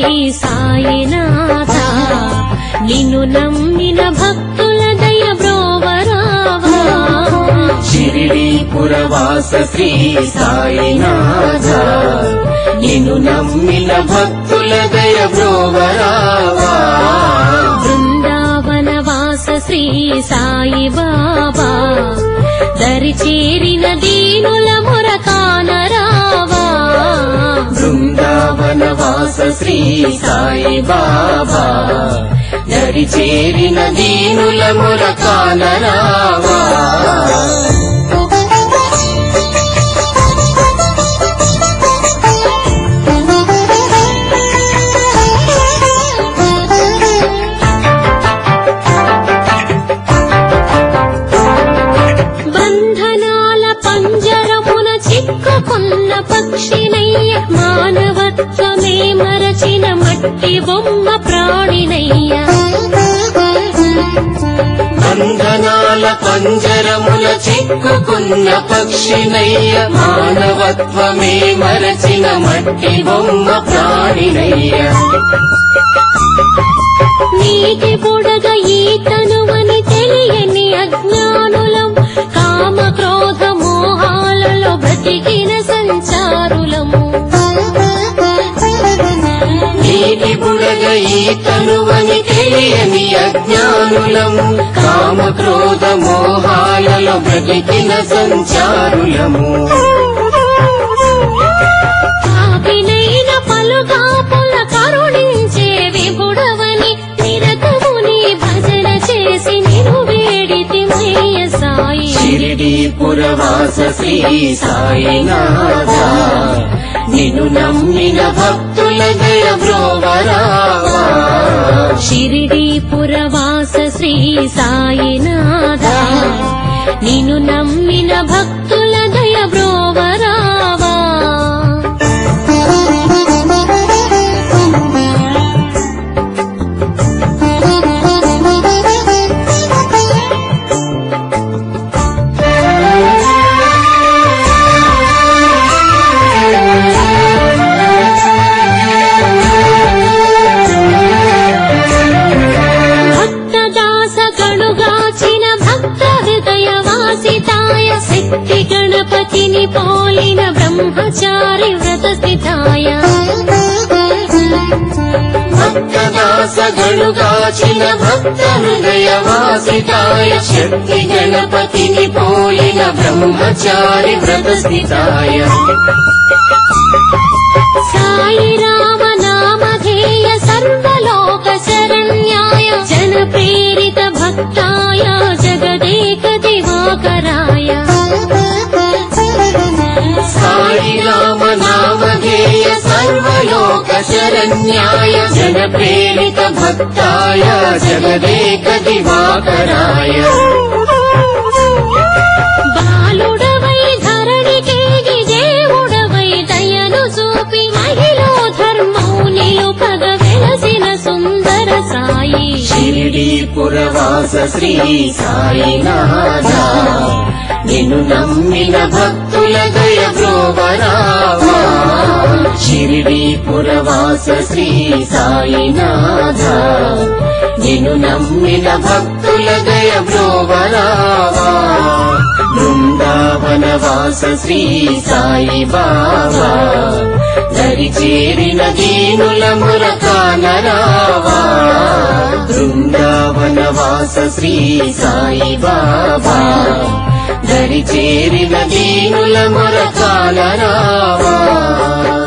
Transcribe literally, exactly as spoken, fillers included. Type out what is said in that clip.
సాయినాథ నిన్ను నమ్మిన భక్తుల దయ బ్రోవరావా షిరిడి పురవాస శ్రీ సాయినాథ నిన్ను నమ్మిన భక్తుల దయ బ్రోవరావా బృందావన వాస శ్రీ సాయి బాబా దరి చేరిన దీనుల మొర కానరావా బృందావన వాస శ్రీ సాయి బాబా దరి చేరిన దీనుల మొర కానరావా చిక్కుకున్న పక్షినయ్య మానవత్వమే మరచిన మట్టి బొమ్మ ప్రాణినయ్య బంధనాల పంజరముల చిక్కుకున్న పక్షినయ్య మానవత్వమే మరచిన మట్టి బొమ్మ ప్రాణినయ్య నీటి బుడగ ఈతనువని తెలియని అజ్ఞానులం కామ క్రోధ మోహాలలో బ్రతికిన సంచారులము నీటి బుడగ ఈతనువని తెలియని అజ్ఞానులము కామ క్రోధ మోహాలలో బ్రతికిన సంచారులము పాపినైన పలుగాపుల కరుణించే విభుడవని నిరతముని భజన చేసి నిను వేడితిమయ్య సాయి షిరిడి పురవాస శ్రీ సాయినాథ నిన్ను నమ్మిన భక్తుల దయ బ్రోవరావా షిరిడి పురవాస శ్రీ సాయినాథ నిన్ను నమ్మిన భక్తుల దయ బ్రోవరావా శక్తి గణపతిని పోలిన బ్రహ్మచారి వ్రత స్థితాయ భక్తదాస గణుగాచిన భక్త హృదయ వాసితాయ శక్తి గణపతిని పోలిన బ్రహ్మచారి వ్రత స్థితాయ సాయి రామ నామధేయ సర్వలోక శరణ్యాయ జన ప్రేరిత భక్తాయ జగదేక దివాకరాయ సాయి రామ నామధేయ సర్వలోక శరణ్యాయ జన ప్రేరిత భక్తాయ జగదేక దివాకరాయ బాలుడవై ధరణికేగి దేవుడవై దయను చూపి మహిళో ధర్మం నిలుపగ వెలసిన సుందర సాయి షిరిడి పురవాస శ్రీ సాయినాథ నిన్ను నమ్మిన భక్తుల దయ బ్రోవరావా షిరిడి పురవాస శ్రీ సాయినాథ నిన్ను నమ్మిన భక్తుల దయ బ్రోవరావా బృందావన వాస శ్రీ సాయి బాబా దరి చేరిన దీనుల మొర కానరావా బృందావన వాస శ్రీ సాయి బాబా దరి చేరిన దీనుల మొర కానరావా